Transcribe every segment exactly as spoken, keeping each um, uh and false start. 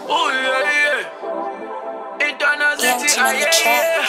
Oh yeah, yeah. Internal city, ah, yeah, yeah.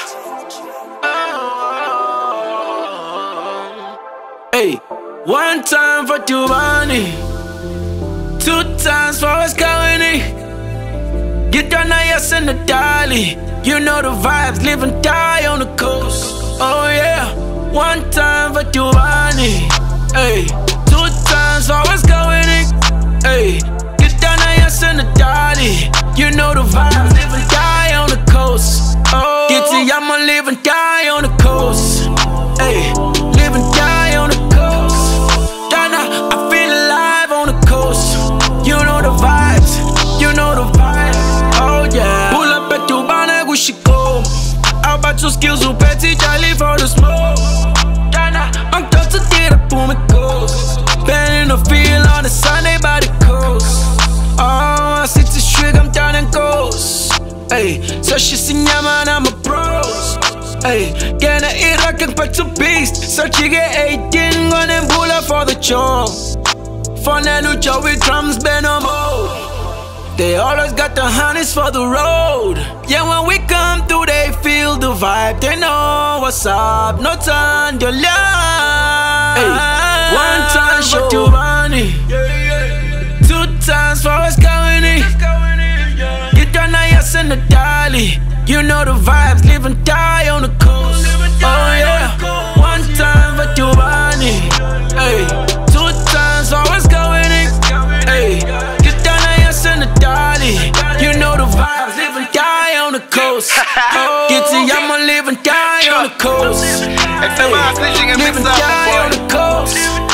Oh. Hey, one time for Giovanni, two times for Escalini. Get down now, yes, in the dolly. You know the vibes, live and die on the coast. Oh yeah, one time for Giovanni. Hey, two times for Escalini. Hey, get down now, yes, in the dolly. You know the vibes, live and die on the coast. Oh, get to I'ma live and die on the coast. Hey, live and die on the coast. Donna, I feel alive on the coast. You know the vibes, you know the vibes. Oh yeah. Pull up at Tubana, Gushiko. How about your skills, who petty Charlie for the smoke? Donna, I'm got to get up on the coast. Been in the field on the Sunday by the coast. Oh, I sit to shrig, I'm down and ghost. Hey, so she sing man, I'm a bros. Hey, get a eat like a pet to beast. So she get eighteen, gonna pull up for the job. For the lucha with drums, bend no more. They always got the honeys for the road. Yeah, when we come through, they feel the vibe. They know what's up, no time to lie. Hey, one time for Giovanni, two times for Escalini. Get down now, yes, in the dolly. You know the vibes, live and die on the coast. Oh yeah, one time for Giovanni. Hey, two times for Escalini. Hey, get down now, yes, in the dolly. You know the vibes, live and die on the coast. Oh, get to I'ma live and die on the coast. Hey, live and die on the coast.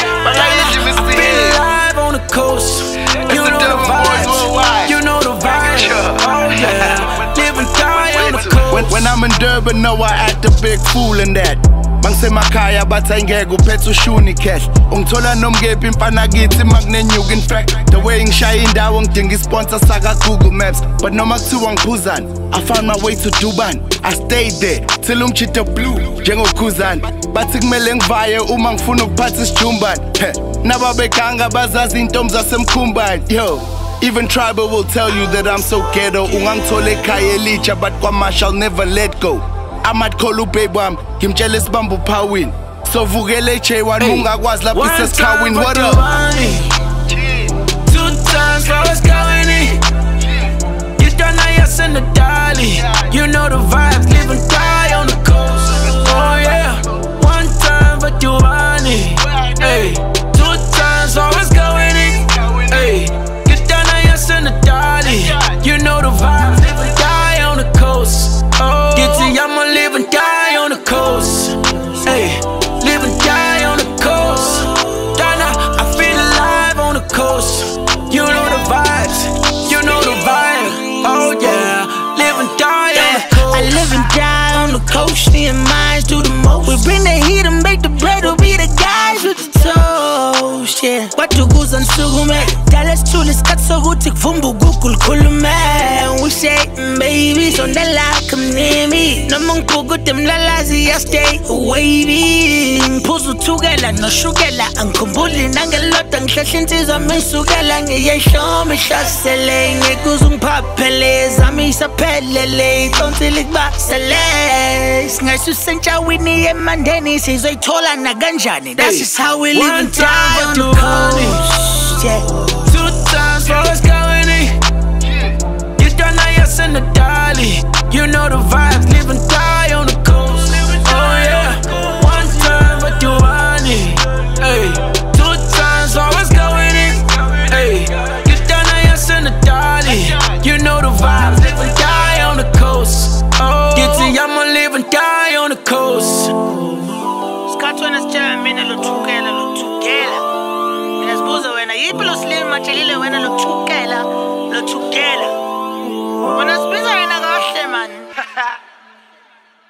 I feel alive on the coast. You know the vibes, you know the vibes. Oh yeah, live and die on the coast. When, when I'm in Durban, no, I act a big fool in that. Mangse makaya bathi angeke uphethe ushuni cash. Ungithola nomngephi imfana kithi makunenyuka. In fact, the way ngishaya indawo ngidinga isponsor saka Google Maps. But noma kuthiwa ngiphuzani, I found my way to Durban. I stayed there till umchitha blue njengokhuzani. Bathi kumele ngivaye uma ngifuna ukuphatha isijumbani. Nababeganga bazazi intombi zasemkhumbani. Yo, even Tribal will tell you that I'm so ghetto. Ungangithole ekhaya elitsha, but kwamasha I'll never let go. I might call you babe wami, ngimtshela isibambe uphawini. So vukele J one ungakwazi lapho isesikawini. What up? Two times for Escalini. Get down now, yes, in the dolly. You know the vibes, live and die on the coast. Oh yeah, one time for Giovanni. Hey, two times for Escalini. Hey, get down now, yes, in the dolly. You know the vibes, live and die on the coast. Oh, get to I'ma live and die on the coast. Hey, live and die on the coast. Donna, I feel alive on the coast. You know the vibes, you know the vibe. Oh yeah, live and die on the coast. I live and die on the coast. Me and mines do the most. We bring the heat and make the bread. We'll be the guys with the toast. Yeah, what you goose and sugume. Dallas chulis cut so good. Take vumbu Google kulume. We say baby, so the like come near me. No man go good them lalazi. I stay wavy. Puzzle together, no sugela. And kumbuli nangalot and clashintes on me sugela. Yeah, show me shots selling. Yeah, goose um papele. Zami sa pelele. Don't tell it back select. Nice to send ya Whitney and Mandani. Says I told her Naganjani. That's just how we live and die on the coast. Yeah. Two times for Escalini. Get down now, yes, in the dolly. You know the vibes, live and die on the coast. Oh yeah, one time for Giovanni. Hey, two times for Escalini. Hey, get down now, yes, in the dolly. You know the vibes, live and die on the coast. Oh, get to I'ma live and die on the coast. Skatwana scha mina lo thukela lo thukela. Mina sibuza wena yiphi lo slim matshelile wena lo thukela lo thukela. Wena sibiza wena